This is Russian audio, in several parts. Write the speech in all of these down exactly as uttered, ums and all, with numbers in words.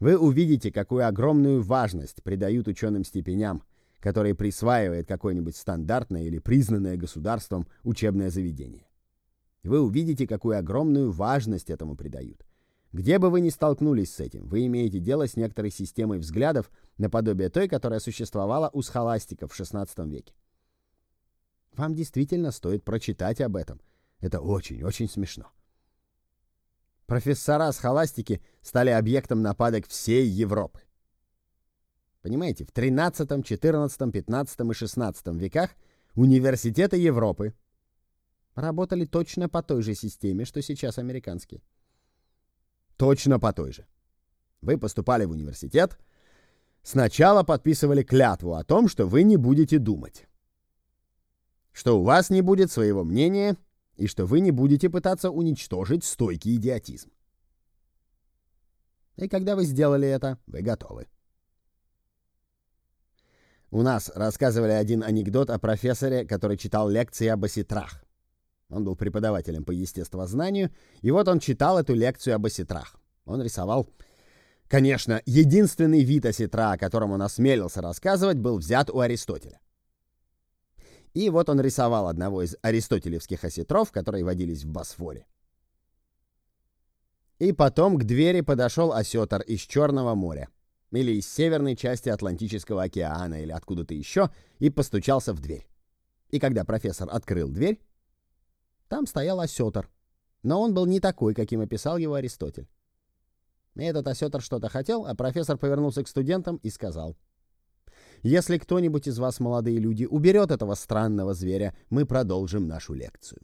вы увидите, какую огромную важность придают ученым степеням, которые присваивает какое-нибудь стандартное или признанное государством учебное заведение. Вы увидите, какую огромную важность этому придают. Где бы вы ни столкнулись с этим, вы имеете дело с некоторой системой взглядов, наподобие той, которая существовала у схоластиков в шестнадцатом веке. Вам действительно стоит прочитать об этом. Это очень-очень смешно. Профессора схоластики стали объектом нападок всей Европы. Понимаете, в тринадцатом, четырнадцатом, пятнадцатом и шестнадцатом веках университеты Европы работали точно по той же системе, что сейчас американские. Точно по той же. Вы поступали в университет, сначала подписывали клятву о том, что вы не будете думать, что у вас не будет своего мнения и что вы не будете пытаться уничтожить стойкий идиотизм. И когда вы сделали это, вы готовы. У нас рассказывали один анекдот о профессоре, который читал лекции об осетрах. Он был преподавателем по естествознанию, и вот он читал эту лекцию об осетрах. Он рисовал... Конечно, единственный вид осетра, о котором он осмелился рассказывать, был взят у Аристотеля. И вот он рисовал одного из аристотелевских осетров, которые водились в Босфоре. И потом к двери подошел осетр из Черного моря, или из северной части Атлантического океана, или откуда-то еще, и постучался в дверь. И когда профессор открыл дверь, там стоял осетр, но он был не такой, каким описал его Аристотель. И этот осетр что-то хотел, а профессор повернулся к студентам и сказал: «Если кто-нибудь из вас, молодые люди, уберет этого странного зверя, мы продолжим нашу лекцию».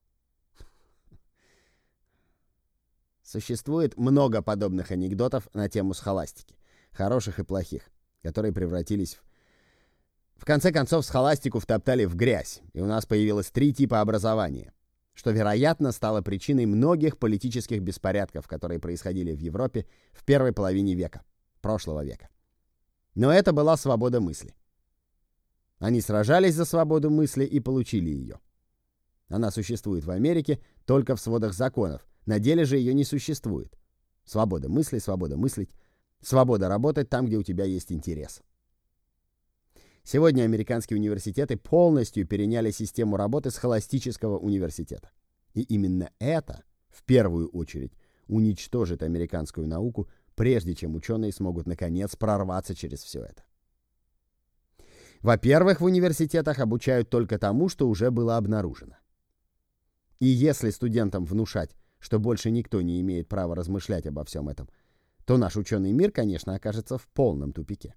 Существует много подобных анекдотов на тему схоластики, хороших и плохих, которые превратились в... В конце концов, схоластику втоптали в грязь, и у нас появилось три типа образования, что, вероятно, стало причиной многих политических беспорядков, которые происходили в Европе в первой половине века, прошлого века. Но это была свобода мысли. Они сражались за свободу мысли и получили ее. Она существует в Америке только в сводах законов, на деле же ее не существует. Свобода мысли, свобода мыслить, свобода работать там, где у тебя есть интерес. Сегодня американские университеты полностью переняли систему работы схоластического университета. И именно это, в первую очередь, уничтожит американскую науку, прежде чем ученые смогут, наконец, прорваться через все это. Во-первых, в университетах обучают только тому, что уже было обнаружено. И если студентам внушать, что больше никто не имеет права размышлять обо всем этом, то наш ученый мир, конечно, окажется в полном тупике.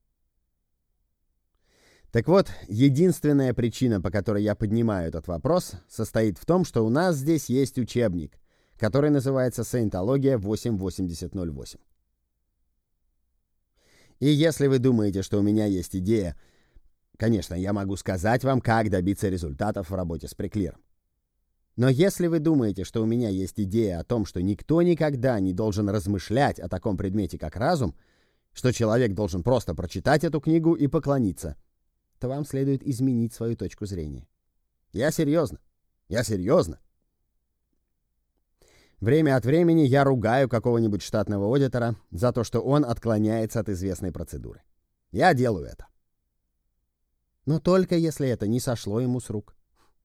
Так вот, единственная причина, по которой я поднимаю этот вопрос, состоит в том, что у нас здесь есть учебник, который называется «Саентология восемь восемьдесят ноль восемь». И если вы думаете, что у меня есть идея, конечно, я могу сказать вам, как добиться результатов в работе с преклиром. Но если вы думаете, что у меня есть идея о том, что никто никогда не должен размышлять о таком предмете, как разум, что человек должен просто прочитать эту книгу и поклониться, то вам следует изменить свою точку зрения. Я серьезно. Я серьезно. Время от времени я ругаю какого-нибудь штатного аудитора за то, что он отклоняется от известной процедуры. Я делаю это. Но только если это не сошло ему с рук.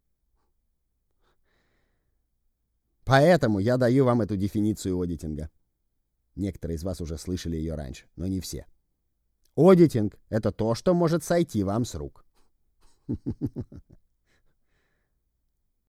Поэтому я даю вам эту дефиницию аудитинга. Некоторые из вас уже слышали ее раньше, но не все. Аудитинг — это то, что может сойти вам с рук.